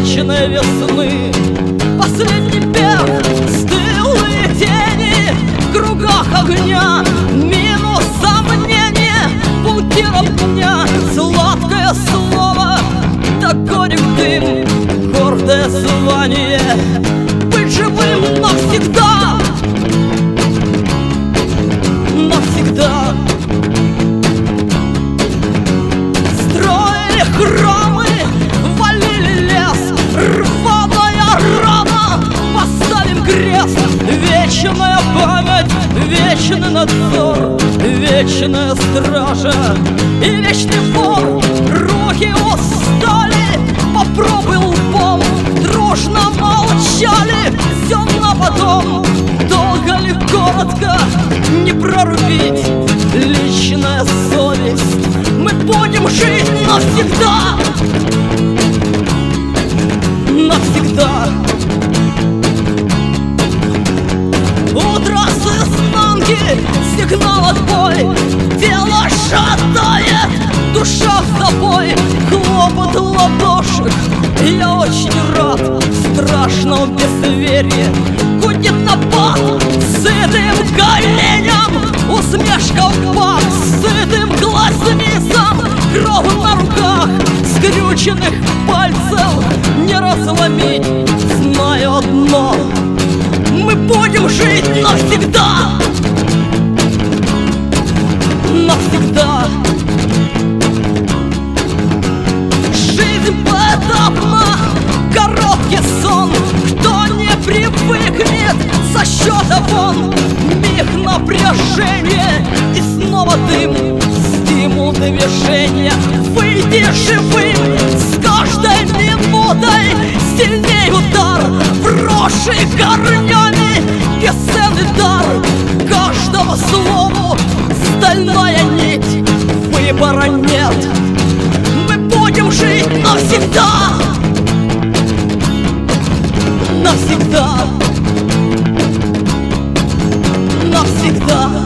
вечной весны. Последний берег, стылые тени, в кругах огня, минус сомнения, пунктиром дня, сладкое слово, да горек дым, гордое звание, быть живым навсегда, навсегда. Строили храмы, валили лес, рваная рана, поставим крест. Вечная память, вечный надзор, вечная стража и вечный вор. Руки устали, попробуй лбом, дружно молчали, все на потом. Долго ли, коротко, не прорубить личная совесть. Мы будем жить навсегда, навсегда. Утро с изнанки, сигнал отбой, тело шатает, душа в забой, хлопот ладошек. Я очень рад страшному безверия, гудит напад сытым коленям, усмешка в пах сытым глазницам, кровь на руках, скрюченных пальцев не разломить. Знаю одно: мы будем жить навсегда, навсегда. Жизнь поэтапна, короткий сон, кто не привыкнет со счета вон. Миг напряжения и снова дым, стимул движения. Выйди живым, с каждой минутой сильней удар, вросший корнями бесценный дар. Каждому слову стальная нить, выбора нет. Мы будем жить навсегда, навсегда, навсегда.